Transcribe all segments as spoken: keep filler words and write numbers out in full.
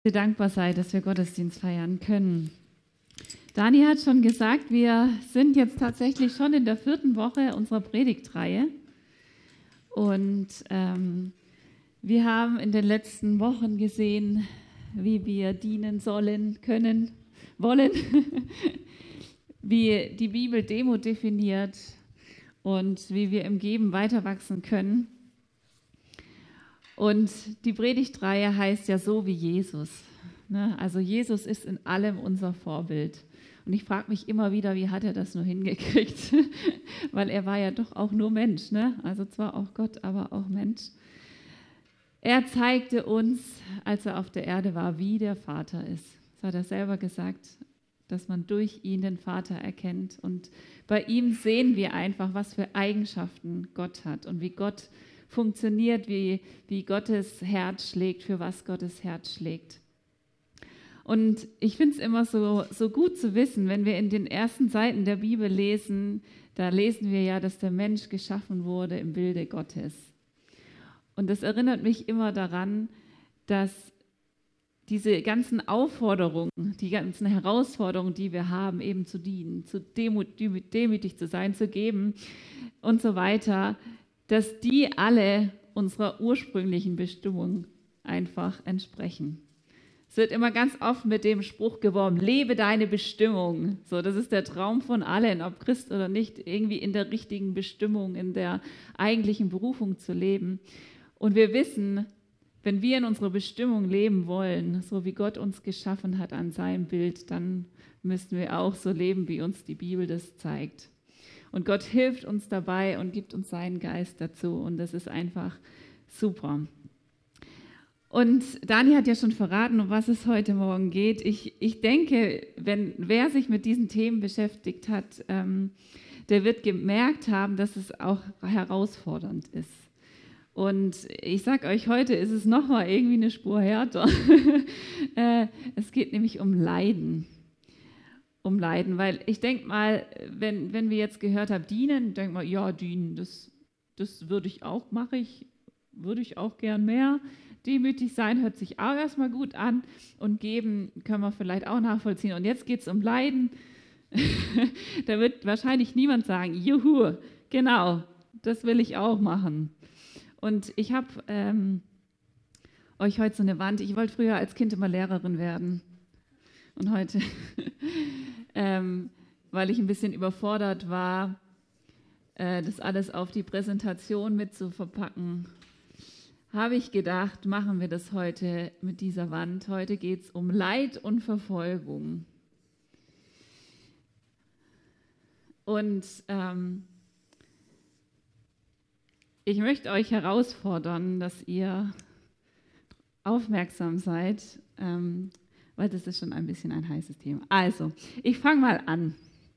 wir dankbar sein, dass wir Gottesdienst feiern können. Dani hat schon gesagt, wir sind jetzt tatsächlich schon in der vierten Woche unserer Predigtreihe. Und ähm, wir haben in den letzten Wochen gesehen, wie wir dienen sollen, können, wollen, wie die Bibel Demut definiert und wie wir im Geben weiter wachsen können. Und die Predigtreihe heißt ja so wie Jesus. Ne? Also Jesus ist in allem unser Vorbild. Und ich frage mich immer wieder, wie hat er das nur hingekriegt? Weil er war ja doch auch nur Mensch. Ne? Also zwar auch Gott, aber auch Mensch. Er zeigte uns, als er auf der Erde war, wie der Vater ist. Das hat er selber gesagt, dass man durch ihn den Vater erkennt. Und bei ihm sehen wir einfach, was für Eigenschaften Gott hat und wie Gott funktioniert, wie, wie Gottes Herz schlägt, für was Gottes Herz schlägt. Und ich finde es immer so, so gut zu wissen, wenn wir in den ersten Seiten der Bibel lesen, da lesen wir ja, dass der Mensch geschaffen wurde im Bilde Gottes. Und das erinnert mich immer daran, dass diese ganzen Aufforderungen, die ganzen Herausforderungen, die wir haben, eben zu dienen, zu demut, demütig zu sein, zu geben und so weiter, dass die alle unserer ursprünglichen Bestimmung einfach entsprechen. Es wird immer ganz oft mit dem Spruch geworben, lebe deine Bestimmung. So, das ist der Traum von allen, ob Christ oder nicht, irgendwie in der richtigen Bestimmung, in der eigentlichen Berufung zu leben. Und wir wissen, wenn wir in unserer Bestimmung leben wollen, so wie Gott uns geschaffen hat an seinem Bild, dann müssen wir auch so leben, wie uns die Bibel das zeigt. Und Gott hilft uns dabei und gibt uns seinen Geist dazu. Und das ist einfach super. Und Dani hat ja schon verraten, um was es heute Morgen geht. Ich, ich denke, wenn wer sich mit diesen Themen beschäftigt hat, ähm, der wird gemerkt haben, dass es auch herausfordernd ist. Und ich sage euch, heute ist es nochmal irgendwie eine Spur härter. äh, es geht nämlich um Leiden. Um Leiden, weil ich denke mal, wenn, wenn wir jetzt gehört haben, dienen, denke mal, ja, dienen, das, das würde ich auch, mache ich, würde ich auch gern mehr. Demütig sein hört sich auch erstmal gut an und geben können wir vielleicht auch nachvollziehen. Und jetzt geht es um Leiden. Da wird wahrscheinlich niemand sagen, juhu, genau, das will ich auch machen. Und ich habe ähm, euch heute so eine Wand, ich wollte früher als Kind immer Lehrerin werden. Und heute, ähm, weil ich ein bisschen überfordert war, äh, das alles auf die Präsentation mit zu verpacken, habe ich gedacht, machen wir das heute mit dieser Wand. Heute geht es um Leid und Verfolgung. Und ähm, ich möchte euch herausfordern, dass ihr aufmerksam seid, ähm, weil das ist schon ein bisschen ein heißes Thema. Also, ich fange mal an.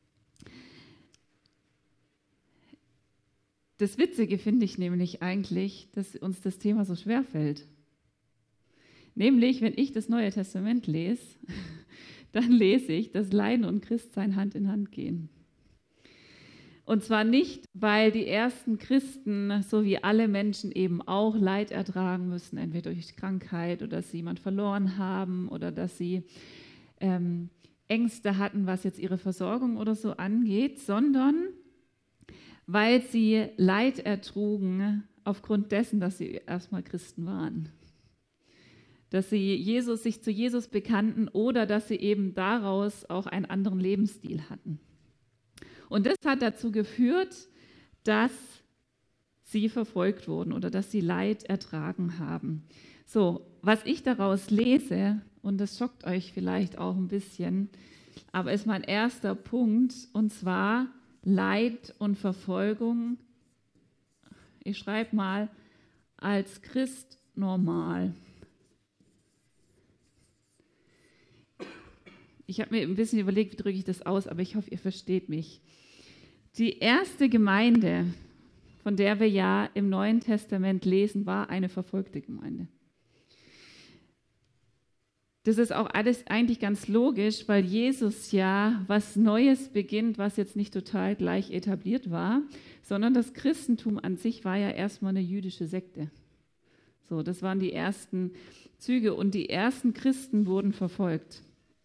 Das Witzige finde ich nämlich eigentlich, dass uns das Thema so schwer fällt. Nämlich, wenn ich das Neue Testament lese, dann lese ich, dass Leiden und Christsein Hand in Hand gehen. Und zwar nicht, weil die ersten Christen, so wie alle Menschen, eben auch Leid ertragen müssen, entweder durch Krankheit oder dass sie jemand verloren haben oder dass sie ähm, Ängste hatten, was jetzt ihre Versorgung oder so angeht, sondern weil sie Leid ertrugen aufgrund dessen, dass sie erstmal Christen waren. Dass sie Jesus, sich zu Jesus bekannten oder dass sie eben daraus auch einen anderen Lebensstil hatten. Und das hat dazu geführt, dass sie verfolgt wurden oder dass sie Leid ertragen haben. So, was ich daraus lese, und das schockt euch vielleicht auch ein bisschen, aber ist mein erster Punkt, und zwar Leid und Verfolgung, ich schreibe mal, als Christ normal. Ich habe mir ein bisschen überlegt, wie drücke ich das aus, aber ich hoffe, ihr versteht mich. Die erste Gemeinde, von der wir ja im Neuen Testament lesen, war eine verfolgte Gemeinde. Das ist auch alles eigentlich ganz logisch, weil Jesus ja was Neues beginnt, was jetzt nicht total gleich etabliert war, sondern das Christentum an sich war ja erstmal eine jüdische Sekte. So, das waren die ersten Züge und die ersten Christen wurden verfolgt.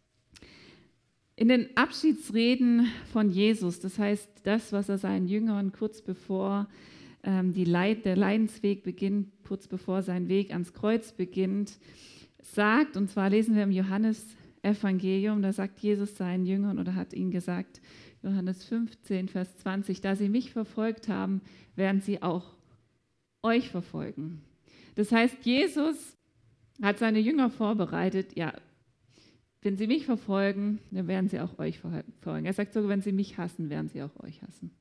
In den Abschiedsreden von Jesus, das heißt das, was er seinen Jüngern kurz bevor ähm, die Leid, der Leidensweg beginnt, kurz bevor sein Weg ans Kreuz beginnt, sagt, und zwar lesen wir im Johannesevangelium, da sagt Jesus seinen Jüngern oder hat ihnen gesagt, Johannes fünfzehn, Vers zwanzig, da sie mich verfolgt haben, werden sie auch euch verfolgen. Das heißt, Jesus hat seine Jünger vorbereitet, ja, wenn sie mich verfolgen, dann werden sie auch euch verfolgen. Er sagt sogar, wenn sie mich hassen, werden sie auch euch hassen.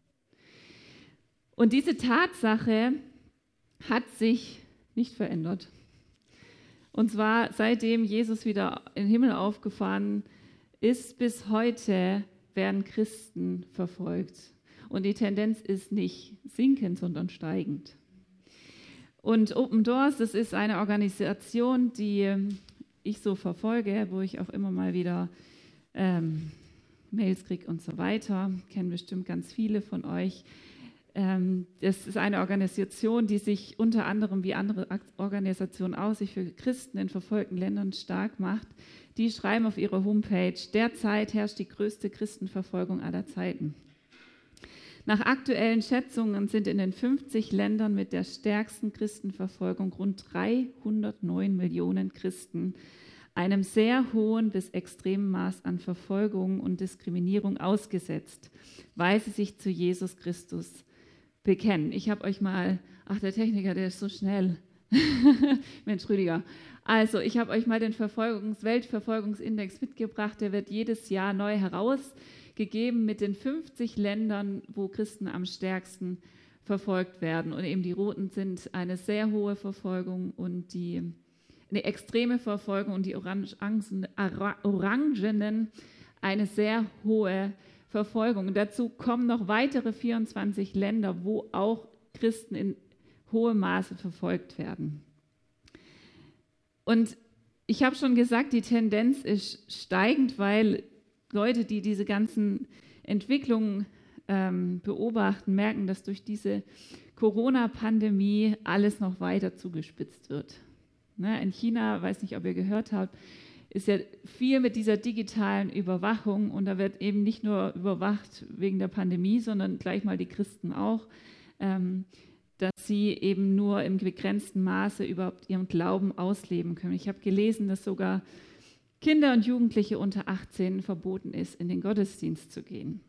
Und diese Tatsache hat sich nicht verändert. Und zwar seitdem Jesus wieder in den Himmel aufgefahren ist, bis heute werden Christen verfolgt. Und die Tendenz ist nicht sinkend, sondern steigend. Und Open Doors, das ist eine Organisation, die ich so verfolge, wo ich auch immer mal wieder ähm, Mails kriege und so weiter. Kennen bestimmt ganz viele von euch. Ähm, das ist eine Organisation, die sich unter anderem wie andere Organisationen auch sich für Christen in verfolgten Ländern stark macht. Die schreiben auf ihrer Homepage, derzeit herrscht die größte Christenverfolgung aller Zeiten. Nach aktuellen Schätzungen sind in den fünfzig Ländern mit der stärksten Christenverfolgung rund dreihundertneun Millionen Christen einem sehr hohen bis extremen Maß an Verfolgung und Diskriminierung ausgesetzt, weil sie sich zu Jesus Christus bekennen. Ich habe euch mal, ach der Techniker, der ist so schnell. Mensch, Rüdiger. Also ich habe euch mal den Verfolgungs-, Weltverfolgungsindex mitgebracht, der wird jedes Jahr neu herausgegeben mit den fünfzig Ländern, wo Christen am stärksten verfolgt werden. Und eben die roten sind eine sehr hohe Verfolgung und die eine extreme Verfolgung und die orangenen, orangenen eine sehr hohe Verfolgung. Und dazu kommen noch weitere vierundzwanzig Länder, wo auch Christen in hohem Maße verfolgt werden. Und ich habe schon gesagt, die Tendenz ist steigend, weil Leute, die diese ganzen Entwicklungen ähm, beobachten, merken, dass durch diese Corona-Pandemie alles noch weiter zugespitzt wird. Ne, in China, weiß nicht, ob ihr gehört habt, ist ja viel mit dieser digitalen Überwachung und da wird eben nicht nur überwacht wegen der Pandemie, sondern gleich mal die Christen auch, ähm, dass sie eben nur im begrenzten Maße überhaupt ihren Glauben ausleben können. Ich habe gelesen, dass sogar Kinder und Jugendliche unter achtzehn verboten ist, in den Gottesdienst zu gehen.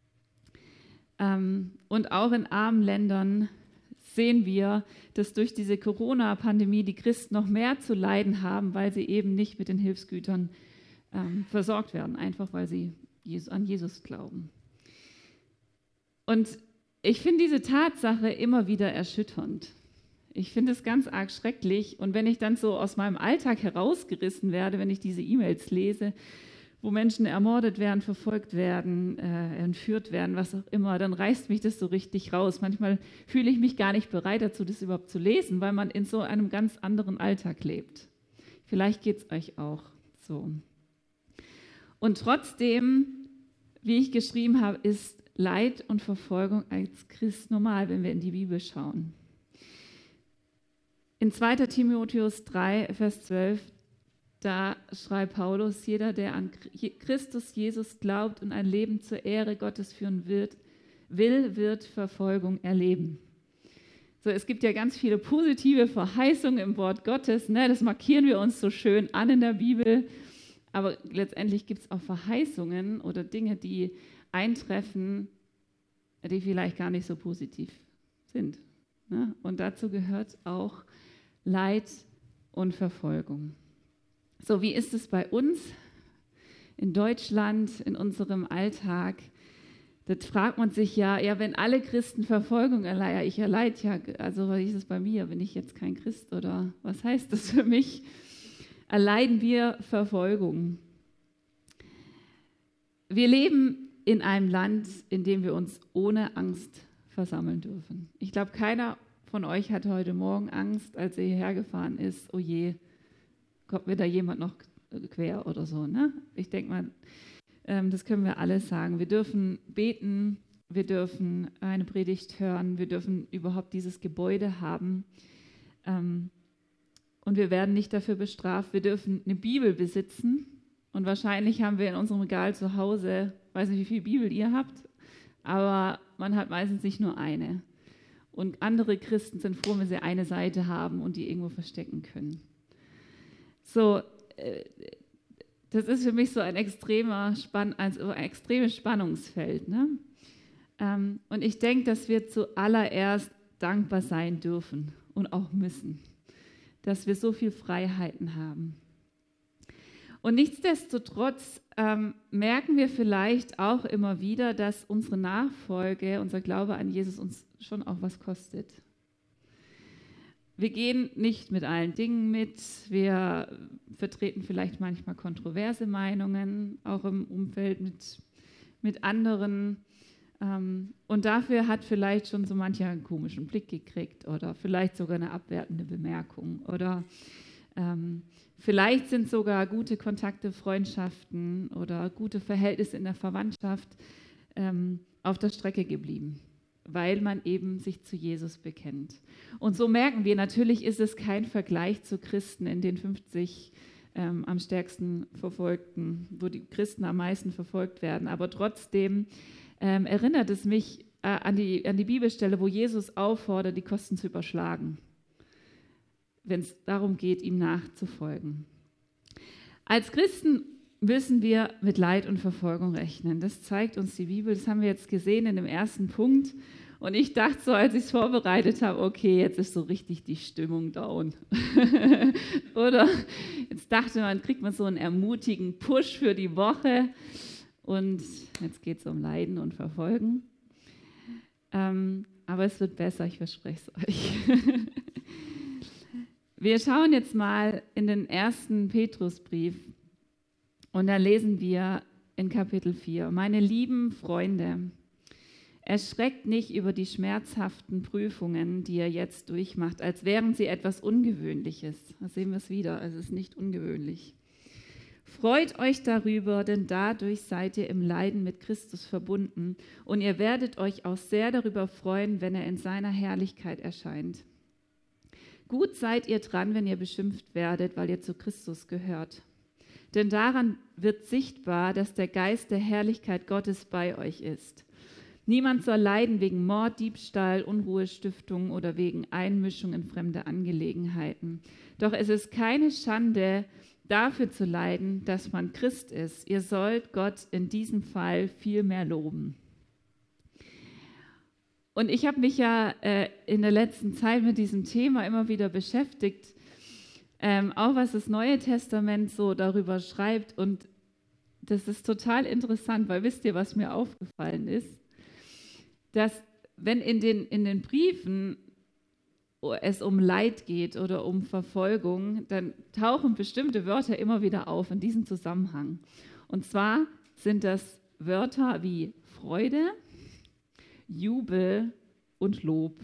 Ähm, und auch in armen Ländern sehen wir, dass durch diese Corona-Pandemie die Christen noch mehr zu leiden haben, weil sie eben nicht mit den Hilfsgütern ähm, versorgt werden, einfach weil sie an Jesus glauben. Und ich finde diese Tatsache immer wieder erschütternd. Ich finde es ganz arg schrecklich. Und wenn ich dann so aus meinem Alltag herausgerissen werde, wenn ich diese E-Mails lese, wo Menschen ermordet werden, verfolgt werden, äh, entführt werden, was auch immer, dann reißt mich das so richtig raus. Manchmal fühle ich mich gar nicht bereit dazu, das überhaupt zu lesen, weil man in so einem ganz anderen Alltag lebt. Vielleicht geht es euch auch so. Und trotzdem, wie ich geschrieben habe, ist Leid und Verfolgung als Christ normal, wenn wir in die Bibel schauen. In zweiter Timotheus drei, Vers zwölf, da schreibt Paulus, jeder, der an Christus Jesus glaubt und ein Leben zur Ehre Gottes führen wird, will, wird Verfolgung erleben. So, es gibt ja ganz viele positive Verheißungen im Wort Gottes, ne? Das markieren wir uns so schön an in der Bibel, aber letztendlich gibt es auch Verheißungen oder Dinge, die eintreffen, die vielleicht gar nicht so positiv sind. Ne? Und dazu gehört auch Leid und Verfolgung. So, wie ist es bei uns in Deutschland, in unserem Alltag? Das fragt man sich ja, ja, wenn alle Christen Verfolgung erleiden, ich erleide ja, also wie ist es bei mir, bin ich jetzt kein Christ oder was heißt das für mich? Erleiden wir Verfolgung? Wir leben in einem Land, in dem wir uns ohne Angst versammeln dürfen. Ich glaube, keiner von euch hatte heute Morgen Angst, als er hierher gefahren ist, oh je, kommt mir da jemand noch quer oder so. Ne? Ich denke mal, ähm, das können wir alle sagen. Wir dürfen beten, wir dürfen eine Predigt hören, wir dürfen überhaupt dieses Gebäude haben. Ähm, und wir werden nicht dafür bestraft. Wir dürfen eine Bibel besitzen und wahrscheinlich haben wir in unserem Regal zu Hause, weiß nicht, wie viele Bibel ihr habt, aber man hat meistens nicht nur eine. Und andere Christen sind froh, wenn sie eine Seite haben und die irgendwo verstecken können. So, äh, das ist für mich so ein extremer Spann, also ein extremes Spannungsfeld. Ne? Ähm, und ich denke, dass wir zuallererst dankbar sein dürfen und auch müssen, dass wir so viel Freiheiten haben. Und nichtsdestotrotz ähm, merken wir vielleicht auch immer wieder, dass unsere Nachfolge, unser Glaube an Jesus uns schon auch was kostet. Wir gehen nicht mit allen Dingen mit, wir vertreten vielleicht manchmal kontroverse Meinungen, auch im Umfeld mit, mit anderen. Ähm, und dafür hat vielleicht schon so mancher einen komischen Blick gekriegt oder vielleicht sogar eine abwertende Bemerkung oder ähm, vielleicht sind sogar gute Kontakte, Freundschaften oder gute Verhältnisse in der Verwandtschaft ähm, auf der Strecke geblieben, weil man eben sich zu Jesus bekennt. Und so merken wir, natürlich ist es kein Vergleich zu Christen in den fünfzig ähm, am stärksten verfolgten, wo die Christen am meisten verfolgt werden. Aber trotzdem ähm, erinnert es mich äh, an die, an die Bibelstelle, wo Jesus auffordert, die Kosten zu überschlagen, wenn es darum geht, ihm nachzufolgen. Als Christen müssen wir mit Leid und Verfolgung rechnen. Das zeigt uns die Bibel, das haben wir jetzt gesehen in dem ersten Punkt. Und ich dachte so, als ich es vorbereitet habe, okay, jetzt ist so richtig die Stimmung down. Oder jetzt dachte man, kriegt man so einen ermutigen Push für die Woche. Und jetzt geht es um Leiden und Verfolgen. Ähm, aber es wird besser, ich verspreche es euch. Wir schauen jetzt mal in den ersten Petrusbrief und da lesen wir in Kapitel vier. Meine lieben Freunde, erschreckt nicht über die schmerzhaften Prüfungen, die ihr jetzt durchmacht, als wären sie etwas Ungewöhnliches. Da sehen wir es wieder, es ist nicht ungewöhnlich. Freut euch darüber, denn dadurch seid ihr im Leiden mit Christus verbunden und ihr werdet euch auch sehr darüber freuen, wenn er in seiner Herrlichkeit erscheint. Gut seid ihr dran, wenn ihr beschimpft werdet, weil ihr zu Christus gehört. Denn daran wird sichtbar, dass der Geist der Herrlichkeit Gottes bei euch ist. Niemand soll leiden wegen Mord, Diebstahl, Unruhestiftung oder wegen Einmischung in fremde Angelegenheiten. Doch es ist keine Schande, dafür zu leiden, dass man Christ ist. Ihr sollt Gott in diesem Fall viel mehr loben. Und ich habe mich ja äh, in der letzten Zeit mit diesem Thema immer wieder beschäftigt, ähm, auch was das Neue Testament so darüber schreibt. Und das ist total interessant, weil wisst ihr, was mir aufgefallen ist? Dass wenn in den, in den Briefen es um Leid geht oder um Verfolgung, dann tauchen bestimmte Wörter immer wieder auf in diesem Zusammenhang. Und zwar sind das Wörter wie Freude, Jubel und Lob.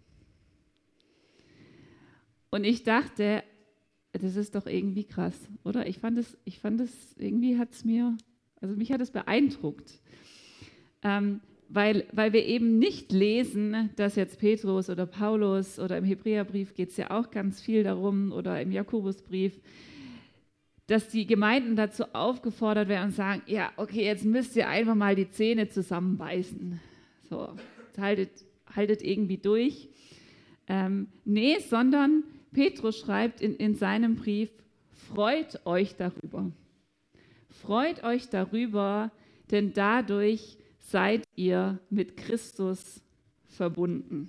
Und ich dachte, das ist doch irgendwie krass, oder? Ich fand es, ich fand es, irgendwie hat es mir, also mich hat es beeindruckt, ähm, weil, weil wir eben nicht lesen, dass jetzt Petrus oder Paulus oder im Hebräerbrief geht es ja auch ganz viel darum oder im Jakobusbrief, dass die Gemeinden dazu aufgefordert werden und sagen, ja, okay, jetzt müsst ihr einfach mal die Zähne zusammenbeißen. So, haltet, haltet irgendwie durch. Ähm, nee, sondern Petrus schreibt in, in seinem Brief, freut euch darüber. Freut euch darüber, denn dadurch seid ihr mit Christus verbunden.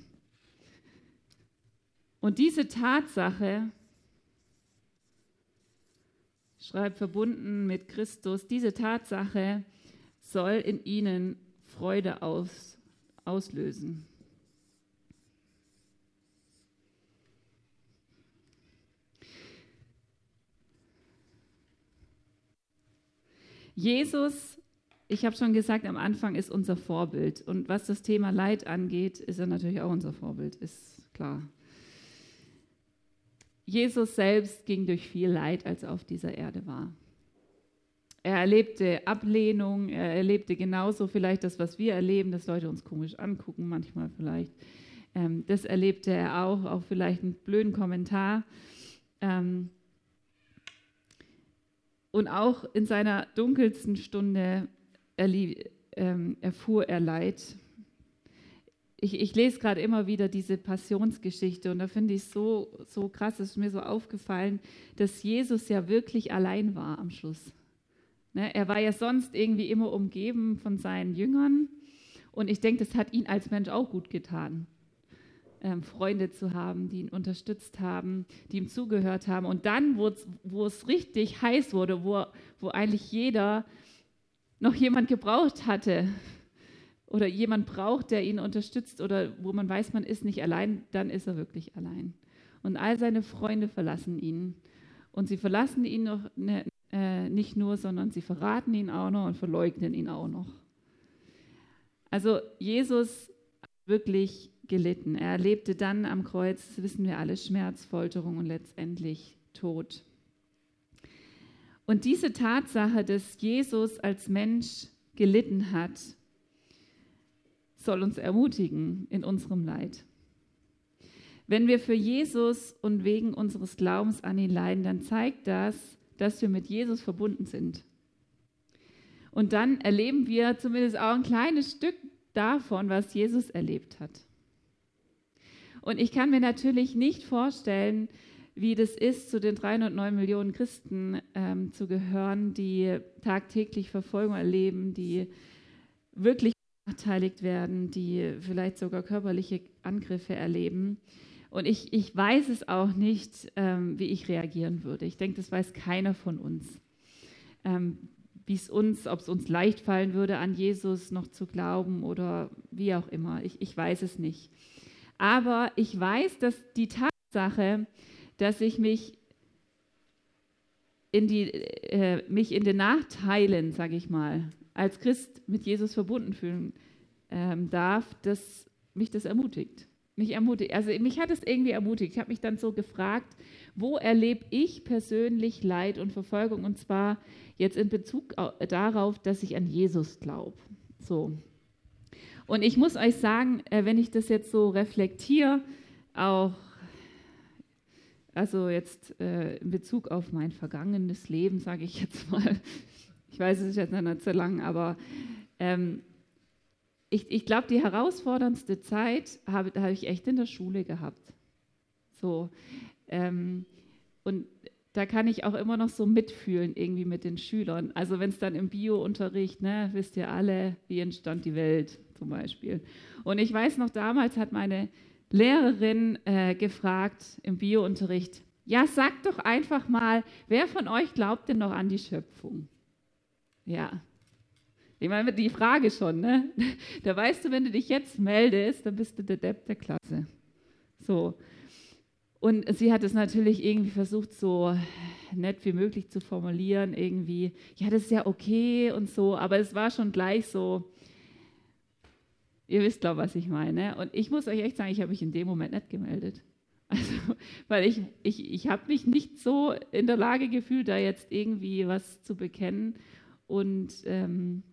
Und diese Tatsache, schreibt verbunden mit Christus, diese Tatsache soll in ihnen Freude aus, auslösen. Jesus, ich habe schon gesagt, am Anfang ist unser Vorbild. Und was das Thema Leid angeht, ist er natürlich auch unser Vorbild, ist klar. Jesus selbst ging durch viel Leid, als er auf dieser Erde war. Er erlebte Ablehnung, er erlebte genauso vielleicht das, was wir erleben, dass Leute uns komisch angucken, manchmal vielleicht. Ähm, das erlebte er auch, auch vielleicht einen blöden Kommentar. Ähm, und auch in seiner dunkelsten Stunde erlie- ähm, erfuhr er Leid. Ich, ich lese gerade immer wieder diese Passionsgeschichte und da finde ich es so, so krass, es ist mir so aufgefallen, dass Jesus ja wirklich allein war am Schluss. Ne, er war ja sonst irgendwie immer umgeben von seinen Jüngern und ich denke, das hat ihn als Mensch auch gut getan, ähm, Freunde zu haben, die ihn unterstützt haben, die ihm zugehört haben. Und dann, wo es richtig heiß wurde, wo, wo eigentlich jeder noch jemand gebraucht hatte, oder jemand braucht, der ihn unterstützt oder wo man weiß, man ist nicht allein, dann ist er wirklich allein. Und all seine Freunde verlassen ihn. Und sie verlassen ihn noch, ne, äh, nicht nur, sondern sie verraten ihn auch noch und verleugnen ihn auch noch. Also Jesus hat wirklich gelitten. Er erlebte dann am Kreuz, das wissen wir alle, Schmerz, Folterung und letztendlich Tod. Und diese Tatsache, dass Jesus als Mensch gelitten hat, soll uns ermutigen in unserem Leid. Wenn wir für Jesus und wegen unseres Glaubens an ihn leiden, dann zeigt das, dass wir mit Jesus verbunden sind. Und dann erleben wir zumindest auch ein kleines Stück davon, was Jesus erlebt hat. Und ich kann mir natürlich nicht vorstellen, wie das ist, zu den dreihundertneun Millionen Christen ähm, zu gehören, die tagtäglich Verfolgung erleben, die wirklich benachteiligt werden, die vielleicht sogar körperliche Angriffe erleben. Und ich, ich weiß es auch nicht, ähm, wie ich reagieren würde. Ich denke, das weiß keiner von uns. Ähm, wie es uns, ob es uns leicht fallen würde, an Jesus noch zu glauben oder wie auch immer. Ich, ich weiß es nicht. Aber ich weiß, dass die Tatsache, dass ich mich in, die, äh, mich in den Nachteilen, sage ich mal, als Christ mit Jesus verbunden fühlen ähm, darf, dass mich das ermutigt. Mich ermutigt. Also mich hat es irgendwie ermutigt. Ich habe mich dann so gefragt, wo erlebe ich persönlich Leid und Verfolgung? Und zwar jetzt in Bezug darauf, dass ich an Jesus glaube. So. Und ich muss euch sagen, äh, wenn ich das jetzt so reflektiere, auch also jetzt äh, in Bezug auf mein vergangenes Leben, sage ich jetzt mal, ich weiß, es ist jetzt noch nicht so lang, aber ähm, ich, ich glaube, die herausforderndste Zeit habe, habe ich echt in der Schule gehabt. So, ähm, und da kann ich auch immer noch so mitfühlen irgendwie mit den Schülern. Also wenn es dann im Bio-Unterricht, ne, wisst ihr alle, wie entstand die Welt zum Beispiel. Und ich weiß noch, damals hat meine Lehrerin äh, gefragt im Bio-Unterricht, ja, sagt doch einfach mal, wer von euch glaubt denn noch an die Schöpfung? Ja, ich meine, die Frage schon, ne? Da weißt du, wenn du dich jetzt meldest, dann bist du der Depp der Klasse. So. Und sie hat es natürlich irgendwie versucht, so nett wie möglich zu formulieren, irgendwie, ja, das ist ja okay und so, aber es war schon gleich so, ihr wisst, glaube ich, was ich meine. Und ich muss euch echt sagen, ich habe mich in dem Moment nicht gemeldet. Also, weil ich, ich, ich habe mich nicht so in der Lage gefühlt, da jetzt irgendwie was zu bekennen und ähm,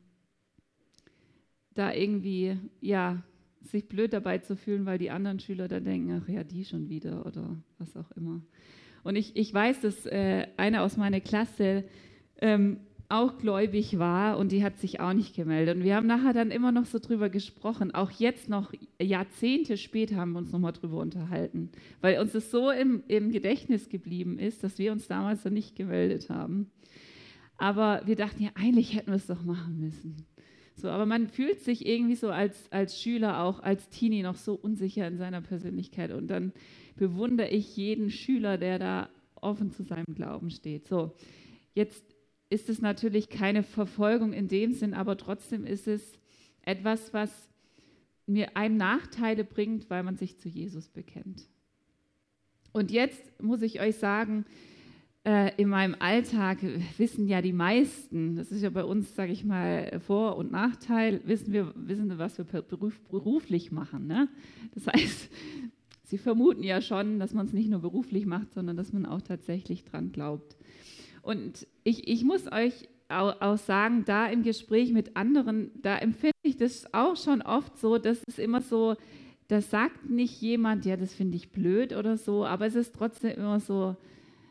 da irgendwie, ja, sich blöd dabei zu fühlen, weil die anderen Schüler da denken, ach ja, die schon wieder oder was auch immer. Und ich, ich weiß, dass äh, eine aus meiner Klasse ähm, auch gläubig war und die hat sich auch nicht gemeldet. Und wir haben nachher dann immer noch so drüber gesprochen. Auch jetzt noch Jahrzehnte später haben wir uns nochmal drüber unterhalten, weil uns das so im, im Gedächtnis geblieben ist, dass wir uns damals dann nicht gemeldet haben. Aber wir dachten, ja, eigentlich hätten wir es doch machen müssen. So, aber man fühlt sich irgendwie so als, als Schüler, auch als Teenie noch so unsicher in seiner Persönlichkeit. Und dann bewundere ich jeden Schüler, der da offen zu seinem Glauben steht. So, jetzt ist es natürlich keine Verfolgung in dem Sinn, aber trotzdem ist es etwas, was mir einem Nachteile bringt, weil man sich zu Jesus bekennt. Und jetzt muss ich euch sagen, äh, in meinem Alltag wissen ja die meisten, das ist ja bei uns, sage ich mal, Vor- und Nachteil, wissen wir, wissen wir, was wir beruf, beruflich machen. Ne? Das heißt, sie vermuten ja schon, dass man es nicht nur beruflich macht, sondern dass man auch tatsächlich dran glaubt. Und ich, ich muss euch auch, auch sagen, da im Gespräch mit anderen, da empfinde ich das auch schon oft so, dass es immer so, das sagt nicht jemand, ja, das finde ich blöd oder so, aber es ist trotzdem immer so,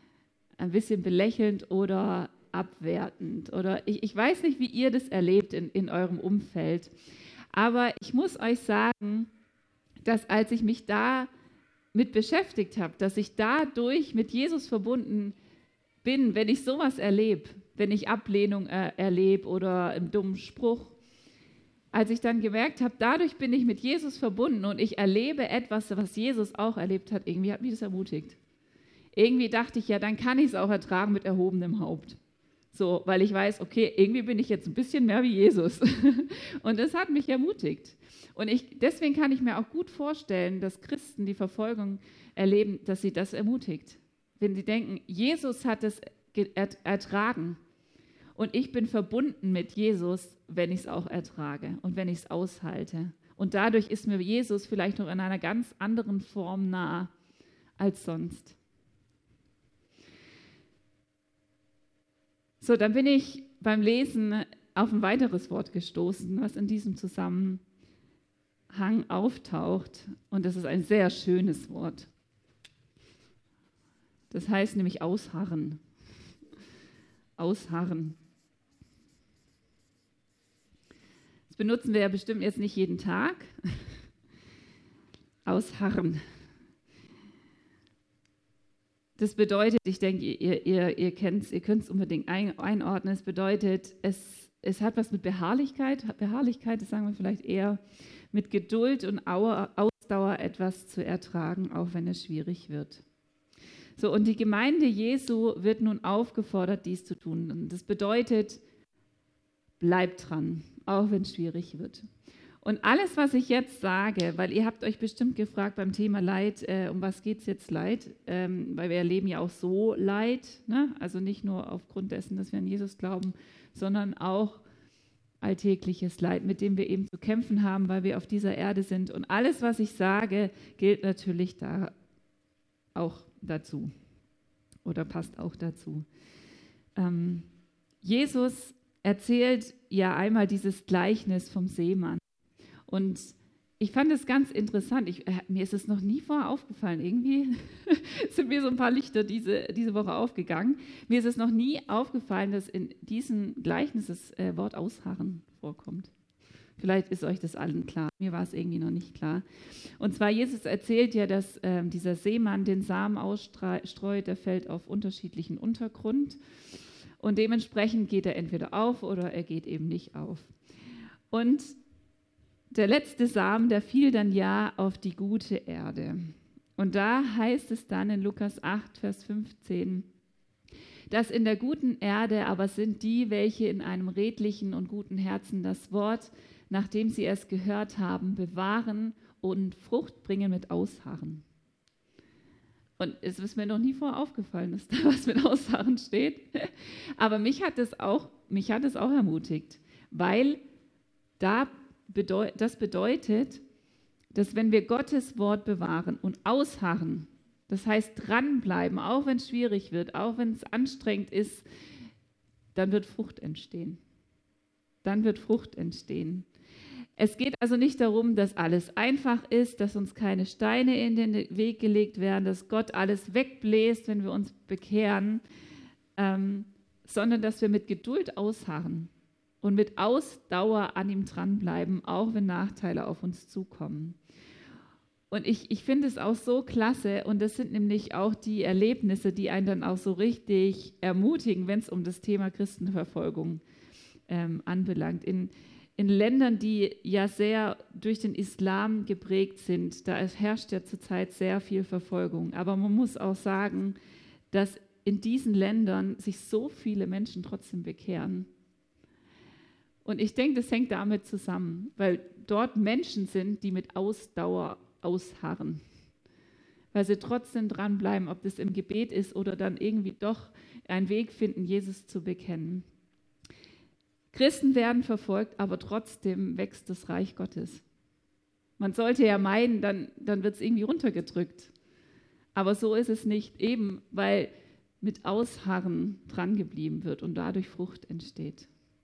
ein bisschen belächelnd oder abwertend. Oder ich, ich weiß nicht, wie ihr das erlebt in, in eurem Umfeld. Aber ich muss euch sagen, dass als ich mich da mit beschäftigt habe, dass ich dadurch mit Jesus verbunden bin, wenn ich sowas erlebe, wenn ich Ablehnung äh, erlebe oder einen dummen Spruch, als ich dann gemerkt habe, dadurch bin ich mit Jesus verbunden und ich erlebe etwas, was Jesus auch erlebt hat, irgendwie hat mich das ermutigt. Irgendwie dachte ich, ja, dann kann ich es auch ertragen mit erhobenem Haupt. So, weil ich weiß, okay, irgendwie bin ich jetzt ein bisschen mehr wie Jesus. Und das hat mich ermutigt. Und ich, deswegen kann ich mir auch gut vorstellen, dass Christen die Verfolgung erleben, dass sie das ermutigt. Wenn sie denken, Jesus hat es ertragen und ich bin verbunden mit Jesus, wenn ich es auch ertrage und wenn ich es aushalte. Und dadurch ist mir Jesus vielleicht noch in einer ganz anderen Form nah als sonst. So, dann bin ich beim Lesen auf ein weiteres Wort gestoßen, was in diesem Zusammenhang auftaucht. Und das ist ein sehr schönes Wort. Das heißt nämlich ausharren. Ausharren. Das benutzen wir ja bestimmt jetzt nicht jeden Tag. Ausharren. Das bedeutet, ich denke, ihr, ihr, ihr kennt es, ihr könnt es unbedingt ein, einordnen. Es bedeutet, es, es hat was mit Beharrlichkeit, Beharrlichkeit, das sagen wir vielleicht eher, mit Geduld und Ausdauer etwas zu ertragen, auch wenn es schwierig wird. So, und die Gemeinde Jesu wird nun aufgefordert, dies zu tun. Und das bedeutet, bleibt dran, auch wenn es schwierig wird. Und alles, was ich jetzt sage, weil ihr habt euch bestimmt gefragt beim Thema Leid, äh, um was geht es jetzt Leid? Ähm, weil wir erleben ja auch so Leid, ne? Also nicht nur aufgrund dessen, dass wir an Jesus glauben, sondern auch alltägliches Leid, mit dem wir eben zu kämpfen haben, weil wir auf dieser Erde sind. Und alles, was ich sage, gilt natürlich da auch dazu oder passt auch dazu. Ähm, Jesus erzählt ja einmal dieses Gleichnis vom Seemann. Und ich fand es ganz interessant. Ich, äh, mir ist es noch nie vorher aufgefallen. Irgendwie sind mir so ein paar Lichter diese, diese Woche aufgegangen. Mir ist es noch nie aufgefallen, dass in diesem Gleichnis das äh, Wort Ausharren vorkommt. Vielleicht ist euch das allen klar. Mir war es irgendwie noch nicht klar. Und zwar, Jesus erzählt ja, dass äh, dieser Seemann den Samen ausstreut, der fällt auf unterschiedlichen Untergrund. Und dementsprechend geht er entweder auf oder er geht eben nicht auf. Und der letzte Samen, der fiel dann ja auf die gute Erde. Und da heißt es dann in Lukas acht, Vers fünfzehn, dass in der guten Erde aber sind die, welche in einem redlichen und guten Herzen das Wort, nachdem sie es gehört haben, bewahren und Frucht bringen mit Ausharren. Und es ist mir noch nie vorher aufgefallen, dass da was mit Ausharren steht. Aber mich hat es auch, mich hat es auch ermutigt, weil da bedeu- das bedeutet, dass wenn wir Gottes Wort bewahren und ausharren, das heißt dranbleiben, auch wenn es schwierig wird, auch wenn es anstrengend ist, dann wird Frucht entstehen. Dann wird Frucht entstehen. Es geht also nicht darum, dass alles einfach ist, dass uns keine Steine in den Weg gelegt werden, dass Gott alles wegbläst, wenn wir uns bekehren, ähm, sondern dass wir mit Geduld ausharren und mit Ausdauer an ihm dranbleiben, auch wenn Nachteile auf uns zukommen. Und ich, ich finde es auch so klasse, und das sind nämlich auch die Erlebnisse, die einen dann auch so richtig ermutigen, wenn es um das Thema Christenverfolgung ähm, anbelangt. In, in Ländern, die ja sehr durch den Islam geprägt sind, da herrscht ja zurzeit sehr viel Verfolgung. Aber man muss auch sagen, dass in diesen Ländern sich so viele Menschen trotzdem bekehren. Und ich denke, das hängt damit zusammen, weil dort Menschen sind, die mit Ausdauer ausharren, weil sie trotzdem dranbleiben, ob das im Gebet ist oder dann irgendwie doch einen Weg finden, Jesus zu bekennen. Christen werden verfolgt, aber trotzdem wächst das Reich Gottes. Man sollte ja meinen, dann, dann wird es irgendwie runtergedrückt. Aber so ist es nicht, eben weil mit Ausharren drangeblieben wird und dadurch Frucht entsteht.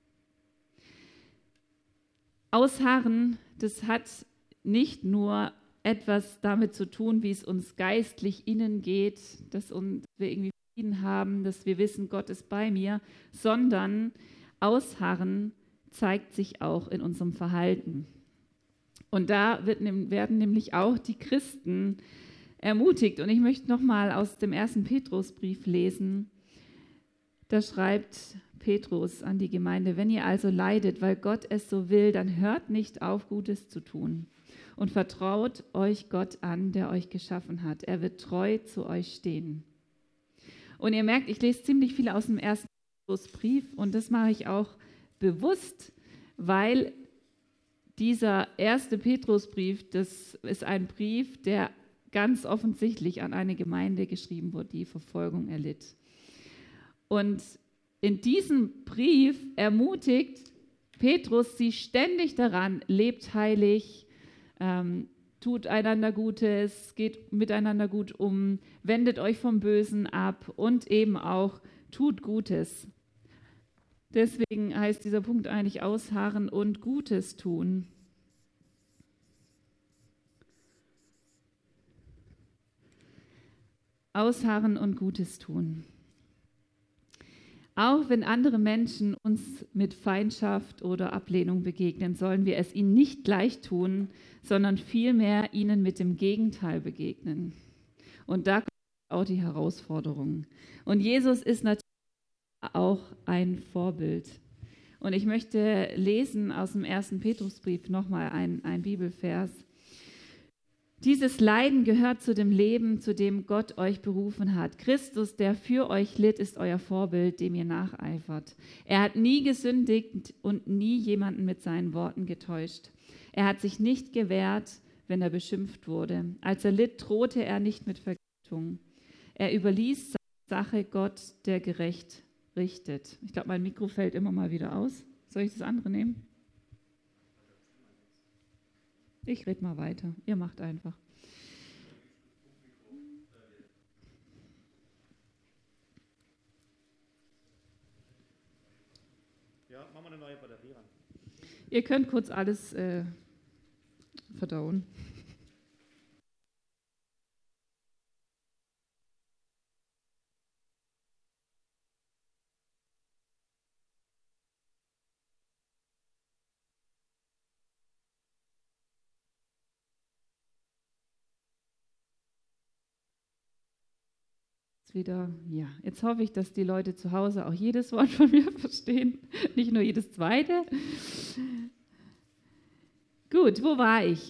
Ausharren, das hat nicht nur etwas damit zu tun, wie es uns geistlich innen geht, dass wir irgendwie Frieden haben, dass wir wissen, Gott ist bei mir, sondern Ausharren zeigt sich auch in unserem Verhalten. Und da wird, werden nämlich auch die Christen ermutigt. Und ich möchte nochmal aus dem ersten Petrusbrief lesen. Da schreibt Petrus an die Gemeinde: Wenn ihr also leidet, weil Gott es so will, dann hört nicht auf, Gutes zu tun. Und vertraut euch Gott an, der euch geschaffen hat. Er wird treu zu euch stehen. Und ihr merkt, ich lese ziemlich viel aus dem ersten Petrusbrief. Und das mache ich auch bewusst, weil dieser erste Petrusbrief, das ist ein Brief, der ganz offensichtlich an eine Gemeinde geschrieben wurde, die Verfolgung erlitt. Und in diesem Brief ermutigt Petrus sie ständig daran, lebt heilig, ähm, tut einander Gutes, geht miteinander gut um, wendet euch vom Bösen ab und eben auch tut Gutes. Deswegen heißt dieser Punkt eigentlich ausharren und Gutes tun. Ausharren und Gutes tun. Auch wenn andere Menschen uns mit Feindschaft oder Ablehnung begegnen, sollen wir es ihnen nicht gleich tun, sondern vielmehr ihnen mit dem Gegenteil begegnen. Und da kommt auch die Herausforderung. Und Jesus ist natürlich auch ein Vorbild. Und ich möchte lesen aus dem ersten Petrusbrief nochmal ein, ein Bibelvers. Dieses Leiden gehört zu dem Leben, zu dem Gott euch berufen hat. Christus, der für euch litt, ist euer Vorbild, dem ihr nacheifert. Er hat nie gesündigt und nie jemanden mit seinen Worten getäuscht. Er hat sich nicht gewehrt, wenn er beschimpft wurde. Als er litt, drohte er nicht mit Vergeltung. Er überließ seine Sache Gott, der gerecht richtet. Ich glaube, mein Mikro fällt immer mal wieder aus. Soll ich das andere nehmen? Ich rede mal weiter. Ihr macht einfach. Ja, machen wir eine neue Batterie ran. Ihr könnt kurz alles äh, verdauen. Wieder, ja, jetzt hoffe ich, dass die Leute zu Hause auch jedes Wort von mir verstehen, nicht nur jedes zweite. Gut, wo war ich?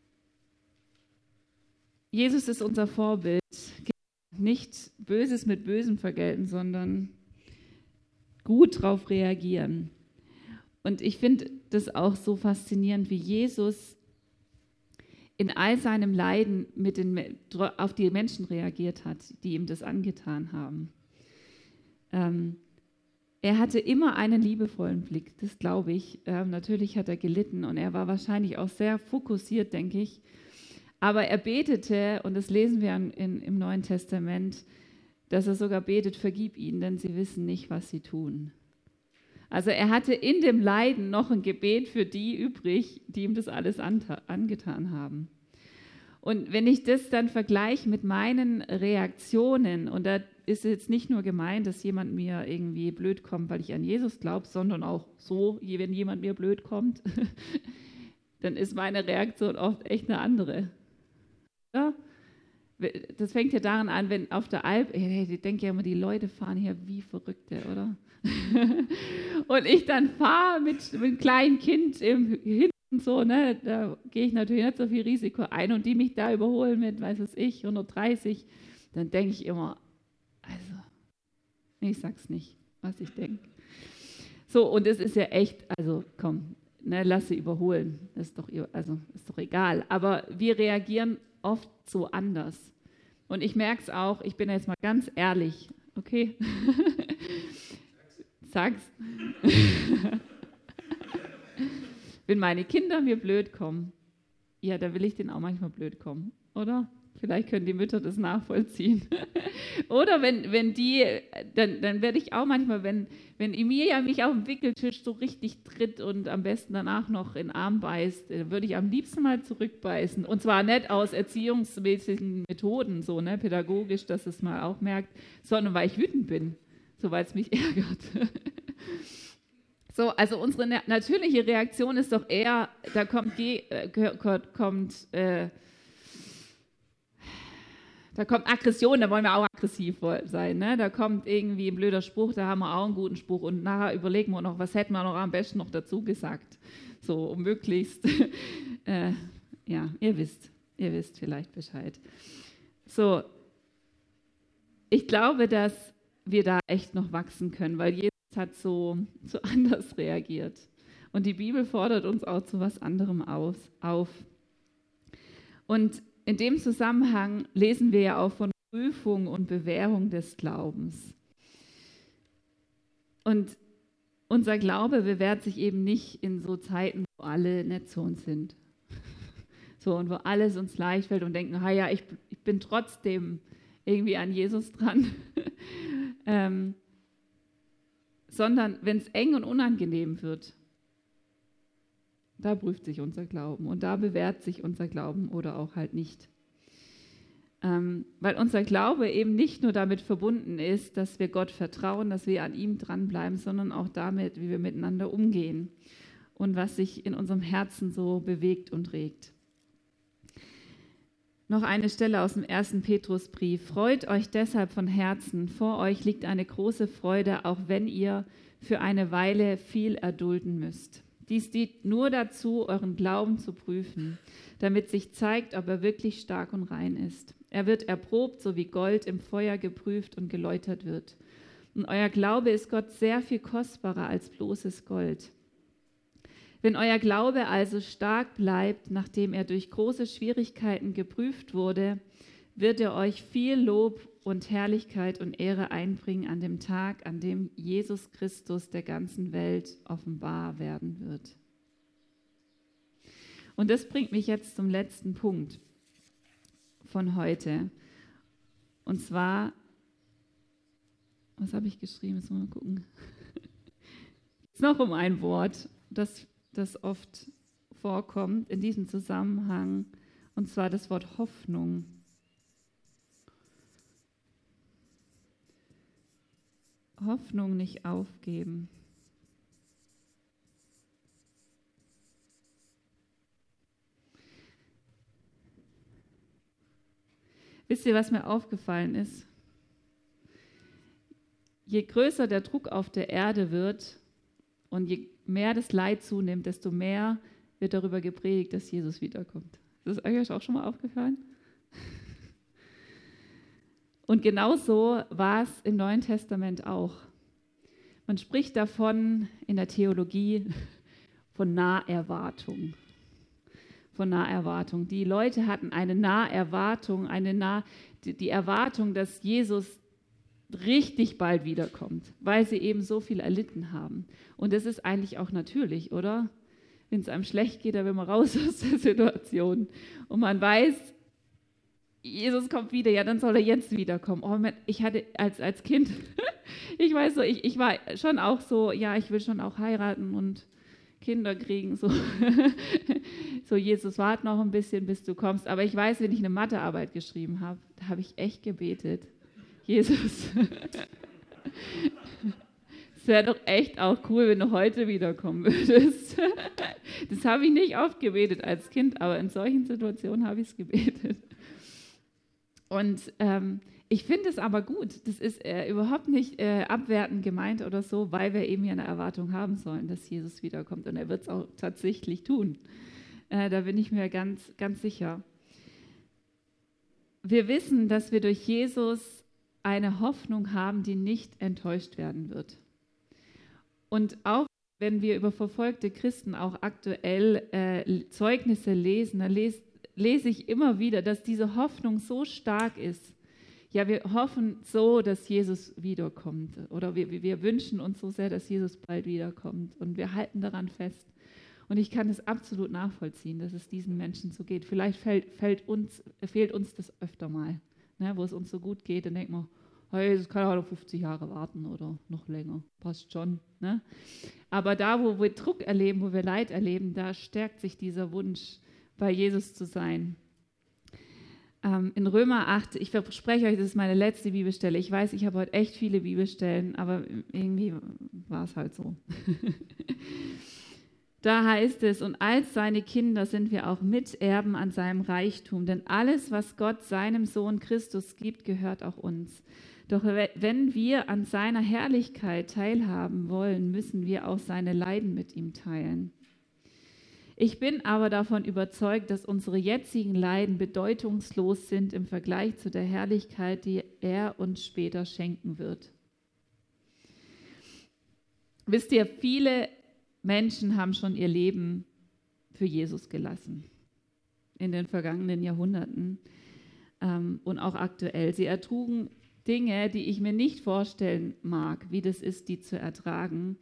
Jesus ist unser Vorbild. Nicht Böses mit Bösem vergelten, sondern gut darauf reagieren. Und ich finde das auch so faszinierend, wie Jesus in all seinem Leiden mit den, auf die Menschen reagiert hat, die ihm das angetan haben. Ähm, er hatte immer einen liebevollen Blick, das glaube ich. Ähm, natürlich hat er gelitten und er war wahrscheinlich auch sehr fokussiert, denke ich. Aber er betete, und das lesen wir in, in, im Neuen Testament, dass er sogar betet, vergib ihnen, denn sie wissen nicht, was sie tun. Also er hatte in dem Leiden noch ein Gebet für die übrig, die ihm das alles angetan haben. Und wenn ich das dann vergleiche mit meinen Reaktionen, und da ist jetzt nicht nur gemeint, dass jemand mir irgendwie blöd kommt, weil ich an Jesus glaube, sondern auch so, wenn jemand mir blöd kommt, dann ist meine Reaktion oft echt eine andere. Ja? Das fängt ja daran an, wenn auf der Alp, ich denke ja immer, die Leute fahren hier wie Verrückte, oder? Und ich dann fahre mit, mit einem kleinen Kind im, hinten so, ne, da gehe ich natürlich nicht so viel Risiko ein und die mich da überholen mit, weiß was ich, hundertdreißig, dann denke ich immer, also, ich sag's nicht, was ich denke. So, und es ist ja echt, also komm, ne, lass sie überholen, das ist doch, also, ist doch egal, aber wir reagieren oft so anders. Und ich merke es auch, ich bin jetzt mal ganz ehrlich, okay? Sag's. Wenn meine Kinder mir blöd kommen, ja, da will ich denen auch manchmal blöd kommen, oder? Vielleicht können die Mütter das nachvollziehen. Oder wenn, wenn die, dann, dann werde ich auch manchmal, wenn, wenn Emilia mich auf dem Wickeltisch so richtig tritt und am besten danach noch in den Arm beißt, würde ich am liebsten mal zurückbeißen. Und zwar nicht aus erziehungsmäßigen Methoden, so ne, pädagogisch, dass es mal auch merkt, sondern weil ich wütend bin, so weil es mich ärgert. So, also unsere natürliche Reaktion ist doch eher, da kommt, äh, kommt äh, Da kommt Aggression, da wollen wir auch aggressiv sein. Ne? Da kommt irgendwie ein blöder Spruch, da haben wir auch einen guten Spruch. Und nachher überlegen wir noch, was hätten wir noch am besten noch dazu gesagt. So, um möglichst, äh, ja, ihr wisst, ihr wisst vielleicht Bescheid. So, ich glaube, dass wir da echt noch wachsen können, weil Jesus hat so, so anders reagiert. Und die Bibel fordert uns auch zu was anderem aus, auf. Und in dem Zusammenhang lesen wir ja auch von Prüfung und Bewährung des Glaubens. Und unser Glaube bewährt sich eben nicht in so Zeiten, wo alle nett zu uns sind. So, und wo alles uns leicht fällt und denken, ah ja, ich, ich bin trotzdem irgendwie an Jesus dran. ähm, sondern wenn es eng und unangenehm wird, da prüft sich unser Glauben und da bewährt sich unser Glauben oder auch halt nicht. Ähm, weil unser Glaube eben nicht nur damit verbunden ist, dass wir Gott vertrauen, dass wir an ihm dranbleiben, sondern auch damit, wie wir miteinander umgehen und was sich in unserem Herzen so bewegt und regt. Noch eine Stelle aus dem ersten Petrusbrief. Freut euch deshalb von Herzen. Vor euch liegt eine große Freude, auch wenn ihr für eine Weile viel erdulden müsst. Dies dient nur dazu, euren Glauben zu prüfen, damit sich zeigt, ob er wirklich stark und rein ist. Er wird erprobt, so wie Gold im Feuer geprüft und geläutert wird. Und euer Glaube ist Gott sehr viel kostbarer als bloßes Gold. Wenn euer Glaube also stark bleibt, nachdem er durch große Schwierigkeiten geprüft wurde, wird er euch viel Lob und Herrlichkeit und Ehre einbringen an dem Tag, an dem Jesus Christus der ganzen Welt offenbar werden wird. Und das bringt mich jetzt zum letzten Punkt von heute. Und zwar, was habe ich geschrieben? Jetzt mal gucken. Es ist noch um ein Wort, das, das oft vorkommt in diesem Zusammenhang, und zwar das Wort Hoffnung. Hoffnung nicht aufgeben. Wisst ihr, was mir aufgefallen ist? Je größer der Druck auf der Erde wird und je mehr das Leid zunimmt, desto mehr wird darüber gepredigt, dass Jesus wiederkommt. Ist das euch auch schon mal aufgefallen? Und genauso war es im Neuen Testament auch. Man spricht davon in der Theologie von Naherwartung. Von Naherwartung. Die Leute hatten eine Naherwartung, eine nah, die, die Erwartung, dass Jesus richtig bald wiederkommt, weil sie eben so viel erlitten haben. Und das ist eigentlich auch natürlich, oder? Wenn es einem schlecht geht, dann will man raus aus der Situation. Und man weiß, Jesus kommt wieder, ja, dann soll er jetzt wiederkommen. Oh, ich hatte als, als Kind, ich weiß so, ich, ich war schon auch so, ja, ich will schon auch heiraten und Kinder kriegen, so, so Jesus, wart noch ein bisschen, bis du kommst. Aber ich weiß, wenn ich eine Mathearbeit geschrieben habe, da habe ich echt gebetet. Jesus, es wäre doch echt auch cool, wenn du heute wiederkommen würdest. Das habe ich nicht oft gebetet als Kind, aber in solchen Situationen habe ich es gebetet. Und ähm, ich finde es aber gut, das ist äh, überhaupt nicht äh, abwertend gemeint oder so, weil wir eben ja eine Erwartung haben sollen, dass Jesus wiederkommt. Und er wird es auch tatsächlich tun. Äh, da bin ich mir ganz, ganz sicher. Wir wissen, dass wir durch Jesus eine Hoffnung haben, die nicht enttäuscht werden wird. Und auch wenn wir über verfolgte Christen auch aktuell äh, Zeugnisse lesen, dann lese, lese ich immer wieder, dass diese Hoffnung so stark ist. Ja, wir hoffen so, dass Jesus wiederkommt. Oder wir, wir wünschen uns so sehr, dass Jesus bald wiederkommt. Und wir halten daran fest. Und ich kann es absolut nachvollziehen, dass es diesen Menschen so geht. Vielleicht fällt, fällt uns, fehlt uns das öfter mal, ne, wo es uns so gut geht. Dann denkt man, hey, das kann auch noch fünfzig Jahre warten oder noch länger. Passt schon. Ne? Aber da, wo wir Druck erleben, wo wir Leid erleben, da stärkt sich dieser Wunsch, bei Jesus zu sein. Ähm, in Römer acht, ich verspreche euch, das ist meine letzte Bibelstelle. Ich weiß, ich habe heute echt viele Bibelstellen, aber irgendwie war es halt so. Da heißt es, und als seine Kinder sind wir auch Miterben an seinem Reichtum, denn alles, was Gott seinem Sohn Christus gibt, gehört auch uns. Doch wenn wir an seiner Herrlichkeit teilhaben wollen, müssen wir auch seine Leiden mit ihm teilen. Ich bin aber davon überzeugt, dass unsere jetzigen Leiden bedeutungslos sind im Vergleich zu der Herrlichkeit, die er uns später schenken wird. Wisst ihr, viele Menschen haben schon ihr Leben für Jesus gelassen in den vergangenen Jahrhunderten ähm, und auch aktuell. Sie ertrugen Dinge, die ich mir nicht vorstellen mag, wie das ist, die zu ertragen.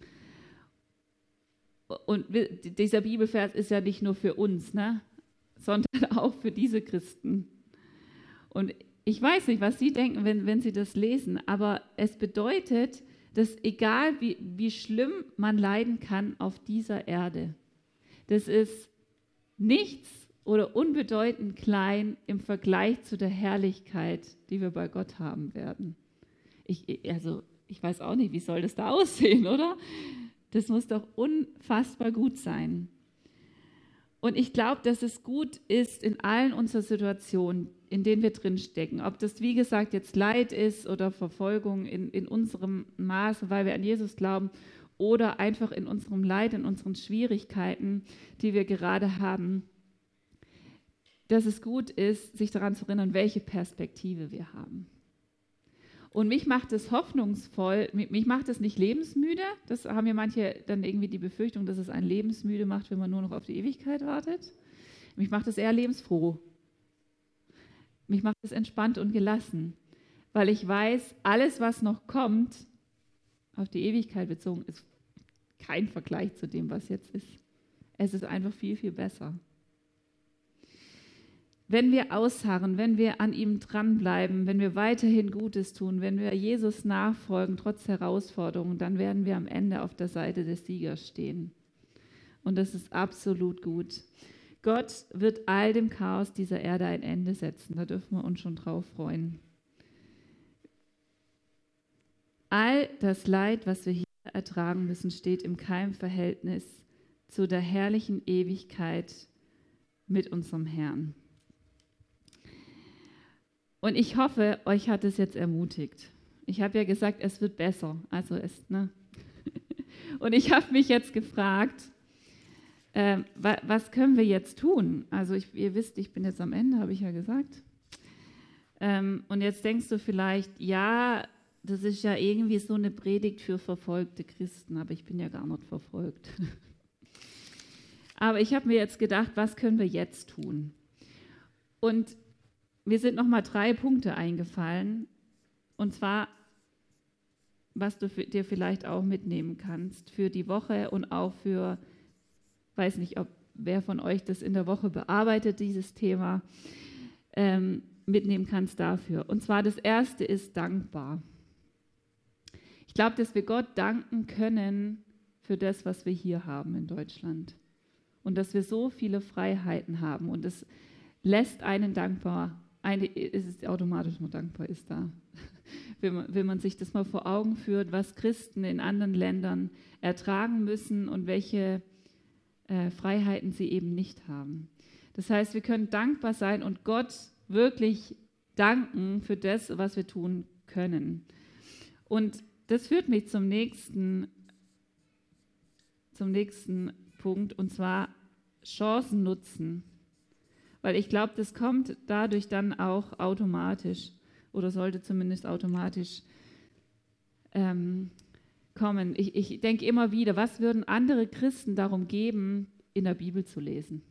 Und dieser Bibelvers ist ja nicht nur für uns, ne, sondern auch für diese Christen. Und ich weiß nicht, was Sie denken, wenn, wenn Sie das lesen, aber es bedeutet, dass egal wie, wie schlimm man leiden kann auf dieser Erde, das ist nichts oder unbedeutend klein im Vergleich zu der Herrlichkeit, die wir bei Gott haben werden. Ich, also, ich weiß auch nicht, wie soll das da aussehen, oder? Das muss doch unfassbar gut sein. Und ich glaube, dass es gut ist in allen unseren Situationen, in denen wir drinstecken. Ob das, wie gesagt, jetzt Leid ist oder Verfolgung in, in unserem Maße, weil wir an Jesus glauben, oder einfach in unserem Leid, in unseren Schwierigkeiten, die wir gerade haben, dass es gut ist, sich daran zu erinnern, welche Perspektive wir haben. Und mich macht es hoffnungsvoll, mich macht es nicht lebensmüde. Das haben ja manche dann irgendwie die Befürchtung, dass es einen lebensmüde macht, wenn man nur noch auf die Ewigkeit wartet. Mich macht es eher lebensfroh. Mich macht es entspannt und gelassen, weil ich weiß, alles, was noch kommt, auf die Ewigkeit bezogen, ist kein Vergleich zu dem, was jetzt ist. Es ist einfach viel, viel besser. Wenn wir ausharren, wenn wir an ihm dranbleiben, wenn wir weiterhin Gutes tun, wenn wir Jesus nachfolgen, trotz Herausforderungen, dann werden wir am Ende auf der Seite des Siegers stehen. Und das ist absolut gut. Gott wird all dem Chaos dieser Erde ein Ende setzen. Da dürfen wir uns schon drauf freuen. All das Leid, was wir hier ertragen müssen, steht im Keimverhältnis zu der herrlichen Ewigkeit mit unserem Herrn. Und ich hoffe, euch hat es jetzt ermutigt. Ich habe ja gesagt, es wird besser. Also es, ne? Und ich habe mich jetzt gefragt, äh, wa- was können wir jetzt tun? Also ich, ihr wisst, ich bin jetzt am Ende, habe ich ja gesagt. Ähm, und jetzt denkst du vielleicht, ja, das ist ja irgendwie so eine Predigt für verfolgte Christen, aber ich bin ja gar nicht verfolgt. Aber ich habe mir jetzt gedacht, was können wir jetzt tun? Und mir sind nochmal drei Punkte eingefallen, und zwar, was du für, dir vielleicht auch mitnehmen kannst für die Woche und auch für, weiß nicht, ob wer von euch das in der Woche bearbeitet, dieses Thema, ähm, mitnehmen kannst dafür. Und zwar das erste ist dankbar. Ich glaube, dass wir Gott danken können für das, was wir hier haben in Deutschland und dass wir so viele Freiheiten haben und es lässt einen dankbar. Eine, es ist automatisch, man dankbar ist da. Wenn man, wenn man sich das mal vor Augen führt, was Christen in anderen Ländern ertragen müssen und welche äh, Freiheiten sie eben nicht haben. Das heißt, wir können dankbar sein und Gott wirklich danken für das, was wir tun können. Und das führt mich zum nächsten, zum nächsten Punkt, und zwar Chancen nutzen. Weil ich glaube, das kommt dadurch dann auch automatisch oder sollte zumindest automatisch ähm, kommen. Ich, ich denke immer wieder, was würden andere Christen darum geben, in der Bibel zu lesen?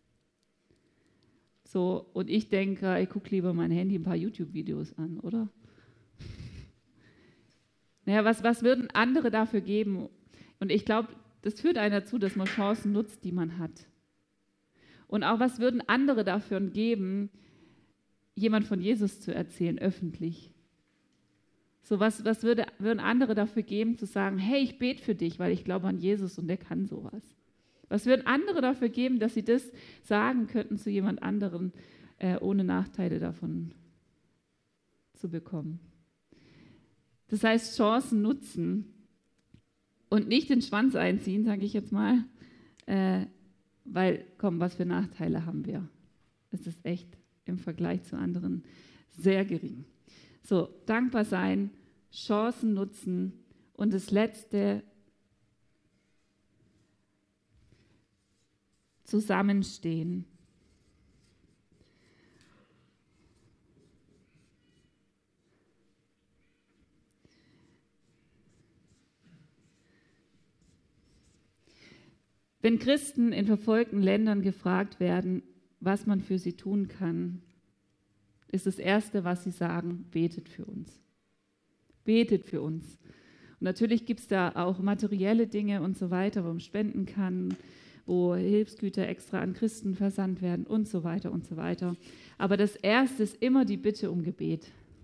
So, und ich denke, ich gucke lieber mein Handy ein paar YouTube-Videos an, oder? Naja, was, was würden andere dafür geben? Und ich glaube, das führt einen dazu, dass man Chancen nutzt, die man hat. Und auch, was würden andere dafür geben, jemand von Jesus zu erzählen, öffentlich? So, was, was würde, würden andere dafür geben, zu sagen, hey, ich bete für dich, weil ich glaube an Jesus und der kann sowas. Was würden andere dafür geben, dass sie das sagen könnten zu jemand anderem, äh, ohne Nachteile davon zu bekommen? Das heißt, Chancen nutzen und nicht den Schwanz einziehen, sage ich jetzt mal, äh, weil, komm, was für Nachteile haben wir? Das ist echt im Vergleich zu anderen sehr gering. So, dankbar sein, Chancen nutzen und das Letzte, zusammenstehen. Wenn Christen in verfolgten Ländern gefragt werden, was man für sie tun kann, ist das Erste, was sie sagen, betet für uns. Betet für uns. Und natürlich gibt es da auch materielle Dinge und so weiter, wo man spenden kann, wo Hilfsgüter extra an Christen versandt werden und so weiter und so weiter. Aber das Erste ist immer die Bitte um Gebet.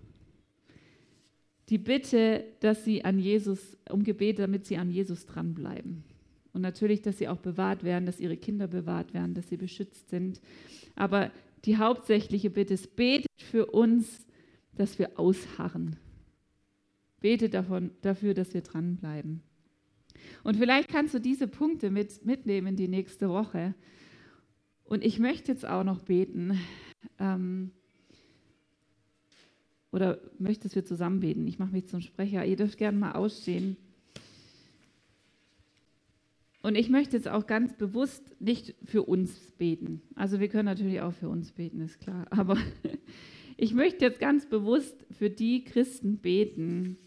Die Bitte, dass sie an Jesus, um Gebet, damit sie an Jesus dranbleiben. Und natürlich, dass sie auch bewahrt werden, dass ihre Kinder bewahrt werden, dass sie beschützt sind. Aber die hauptsächliche Bitte ist, betet für uns, dass wir ausharren. Betet davon, dafür, dass wir dranbleiben. Und vielleicht kannst du diese Punkte mit, mitnehmen in die nächste Woche. Und ich möchte jetzt auch noch beten. Ähm, oder möchte, dass wir zusammen beten. Ich mache mich zum Sprecher. Ihr dürft gerne mal ausstehen. Und ich möchte jetzt auch ganz bewusst nicht für uns beten. Also wir können natürlich auch für uns beten, ist klar. Aber ich möchte jetzt ganz bewusst für die Christen beten,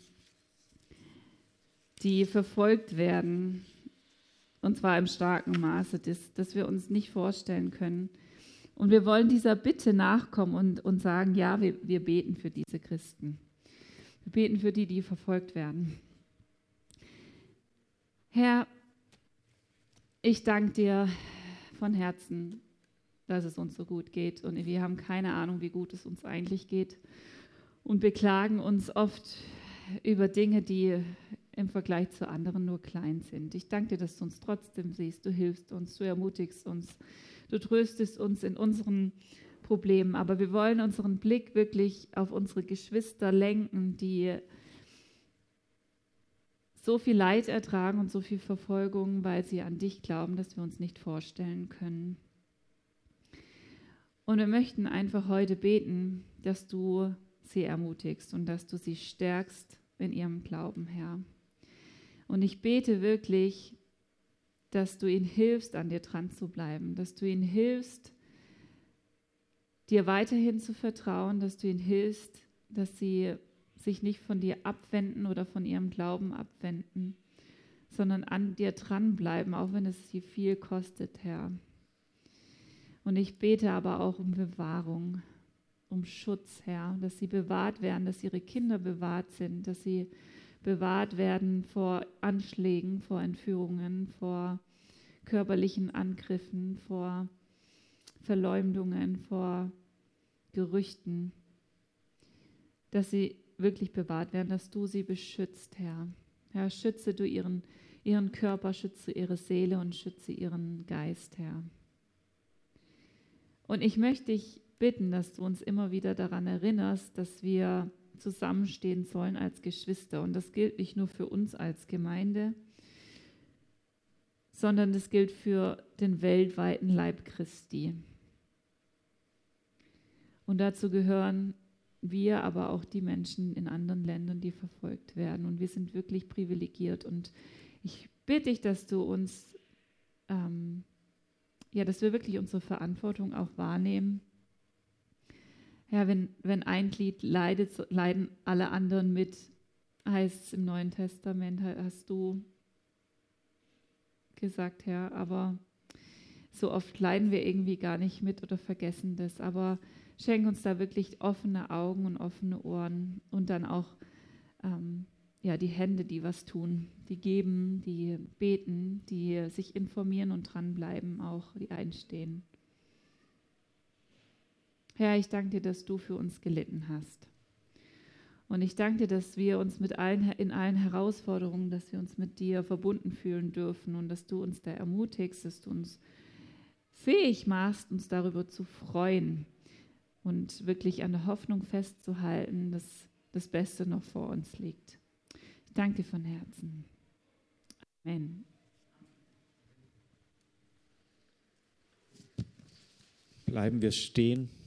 die verfolgt werden. Und zwar im starken Maße, das, das wir uns nicht vorstellen können. Und wir wollen dieser Bitte nachkommen und, und sagen, ja, wir, wir beten für diese Christen. Wir beten für die, die verfolgt werden. Herr, ich danke dir von Herzen, dass es uns so gut geht. Und wir haben keine Ahnung, wie gut es uns eigentlich geht. Und beklagen uns oft über Dinge, die im Vergleich zu anderen nur klein sind. Ich danke dir, dass du uns trotzdem siehst. Du hilfst uns, du ermutigst uns, du tröstest uns in unseren Problemen. Aber wir wollen unseren Blick wirklich auf unsere Geschwister lenken, die so viel Leid ertragen und so viel Verfolgung, weil sie an dich glauben, dass wir uns nicht vorstellen können. Und wir möchten einfach heute beten, dass du sie ermutigst und dass du sie stärkst in ihrem Glauben, Herr. Und ich bete wirklich, dass du ihnen hilfst, an dir dran zu bleiben, dass du ihnen hilfst, dir weiterhin zu vertrauen, dass du ihnen hilfst, dass sie sich nicht von dir abwenden oder von ihrem Glauben abwenden, sondern an dir dranbleiben, auch wenn es sie viel kostet, Herr. Und ich bete aber auch um Bewahrung, um Schutz, Herr, dass sie bewahrt werden, dass ihre Kinder bewahrt sind, dass sie bewahrt werden vor Anschlägen, vor Entführungen, vor körperlichen Angriffen, vor Verleumdungen, vor Gerüchten, dass sie wirklich bewahrt werden, dass du sie beschützt, Herr. Herr, schütze du ihren, ihren Körper, schütze ihre Seele und schütze ihren Geist, Herr. Und ich möchte dich bitten, dass du uns immer wieder daran erinnerst, dass wir zusammenstehen sollen als Geschwister. Und das gilt nicht nur für uns als Gemeinde, sondern das gilt für den weltweiten Leib Christi. Und dazu gehören wir, aber auch die Menschen in anderen Ländern, die verfolgt werden. Und wir sind wirklich privilegiert. Und ich bitte dich, dass du uns, ähm, ja, dass wir wirklich unsere Verantwortung auch wahrnehmen. Ja, wenn, wenn ein Glied leidet, leiden alle anderen mit, heißt es im Neuen Testament, hast du gesagt, Herr. Aber so oft leiden wir irgendwie gar nicht mit oder vergessen das. Aber schenk uns da wirklich offene Augen und offene Ohren und dann auch ähm, ja, die Hände, die was tun, die geben, die beten, die sich informieren und dranbleiben, auch die einstehen. Herr, ich danke dir, dass du für uns gelitten hast. Und ich danke dir, dass wir uns mit allen, in allen Herausforderungen, dass wir uns mit dir verbunden fühlen dürfen und dass du uns da ermutigst, dass du uns fähig machst, uns darüber zu freuen und wirklich an der Hoffnung festzuhalten, dass das Beste noch vor uns liegt. Ich danke dir von Herzen. Amen. Bleiben wir stehen.